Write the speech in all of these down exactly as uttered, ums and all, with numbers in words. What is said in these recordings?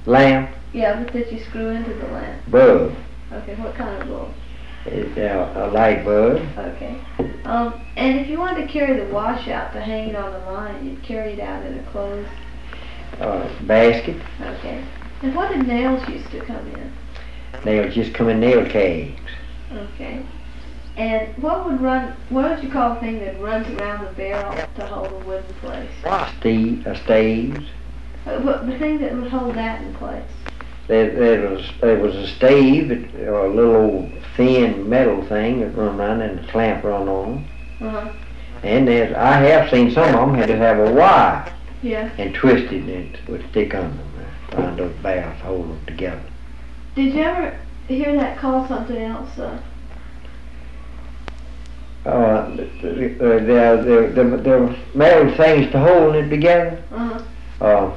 Lamp? Yeah, but that you screw into the lamp. Bulb. Okay, what kind of bulb? It's uh, a light bulb. Okay. Um, and if you wanted to carry the washout to hang it on the line, you'd carry it out in a closed Uh, basket. Okay. And what did nails used to come in? Nails just come in nail kegs. Okay. And what would run, what would you call the thing that runs around the barrel to hold a wooden place? Steve, a staves. Uh, what, the thing that would hold that in place? There, there was there was a stave, or a little old thin metal thing that run around and a clamp run on. Uh-huh. And there's, I have seen some of them had to have a wire. Yeah. And twisted and it would stick on them, uh, around those barrels, hold them together. Did you ever hear that called something else? Uh, Uh, there, there, there, there, there were metal things to hold it together. uh-huh. Uh,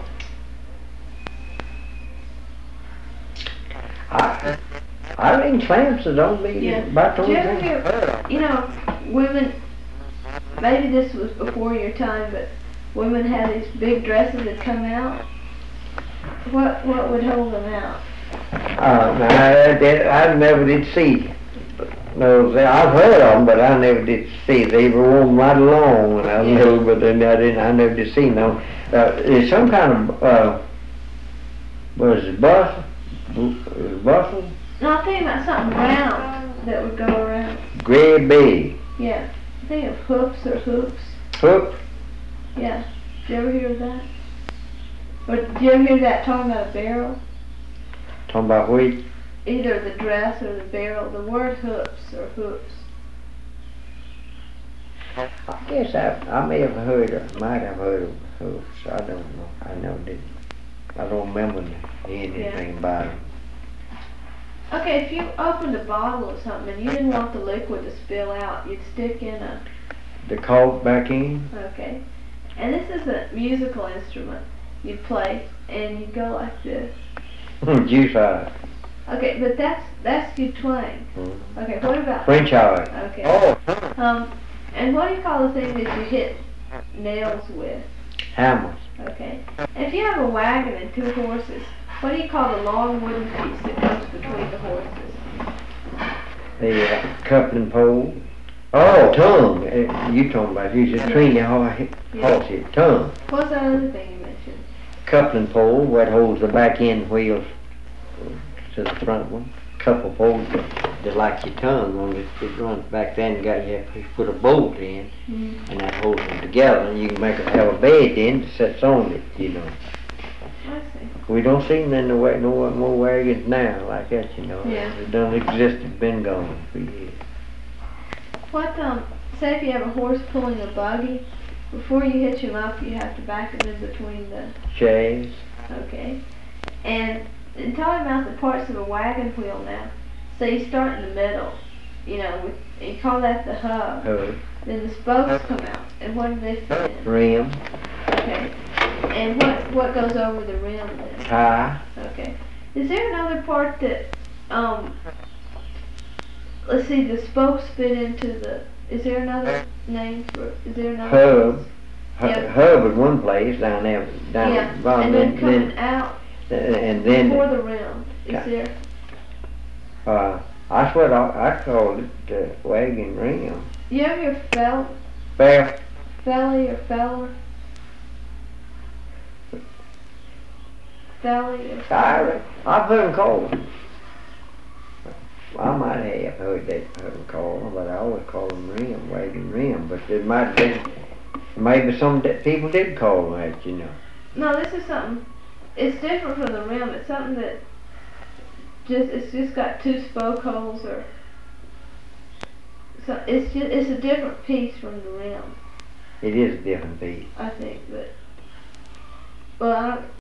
I, I think clamps are don't be Yeah. about the Did you only ever thing. hear, you know, women, maybe this was before your time, but women had these big dresses that come out. What what would hold them out? Uh, now, I, I, I never did see. No, I've heard of them, but I never did see. They were worn right along when I was Yeah. little, but then I didn't. I never did see no. Uh, there's some kind of uh, what is it, bustle? Bustle? No, I'm thinking about something round that would go around. Great big Yeah. I think of hoops or hoops. hook. Yeah. Did you ever hear of that? Or did you ever hear that talking about a barrel? Talking about which? Either the dress or the barrel. The word hoops or hoops. I guess I, I may have heard, of, might have heard of hooks. I don't know. I never did. I don't remember hearing anything Yeah. about it. Okay, if you opened a bottle or something and you didn't want the liquid to spill out, you'd stick in a, The cork back in. okay, and this is a musical instrument you'd play, and you'd go like this. Juice hard. Okay, but that's, that's your twang. Mm-hmm. Okay, what about, French hard. okay. Oh, Um, and what do you call the thing that you hit nails with? hammers. Okay. And if you have a wagon and two horses, what do you call the long wooden piece that goes between the horses? The uh, coupling pole. Oh, tongue. Uh, you talking about you just between your horse, horse here. Tongue. What's that other thing you mentioned? Coupling pole, what holds the back end wheels to the front one. Couple poles just like your tongue on it. It runs back there and got you have to put a bolt in, Mm-hmm. and that holds them together. And you can make a, have a bed then that sits on it, you know. I see. We don't see none no, wa- no more wagons now like that, you know. Yeah. It done existed, been gone for years. What, um, say if you have a horse pulling a buggy, before you hitch him up, you have to back him in between the, Chaise. okay. And, and tell me about the parts of a wagon wheel now. So you start in the middle, you know, with, and you call that the hub. Hub. Then the spokes come out, and what do they fit in? Rim. Okay. And what, what goes over the rim then? Tie. Okay. Is there another part that, um, let's see, the spokes fit into the, is there another name for, is there another? Hub. Hu- Yeah. Hub is one place down there, down Yeah, at the bottom, and then and coming then, out and then, before the rim, is Yeah. there, uh, that's what I, I called it, the wagon rim. you have your fel, Fair. felly or feller? Felly or I, I've heard them called. I might have heard that heard them called, but I always call them rim, wagon rim. But it might have been, maybe some di- people did call them that, you know. No, this is something, it's different from the rim, it's something that just, it's just got two spoke holes or, so it's just, it's a different piece from the rim, It is a different piece. I think, but, well, I don't,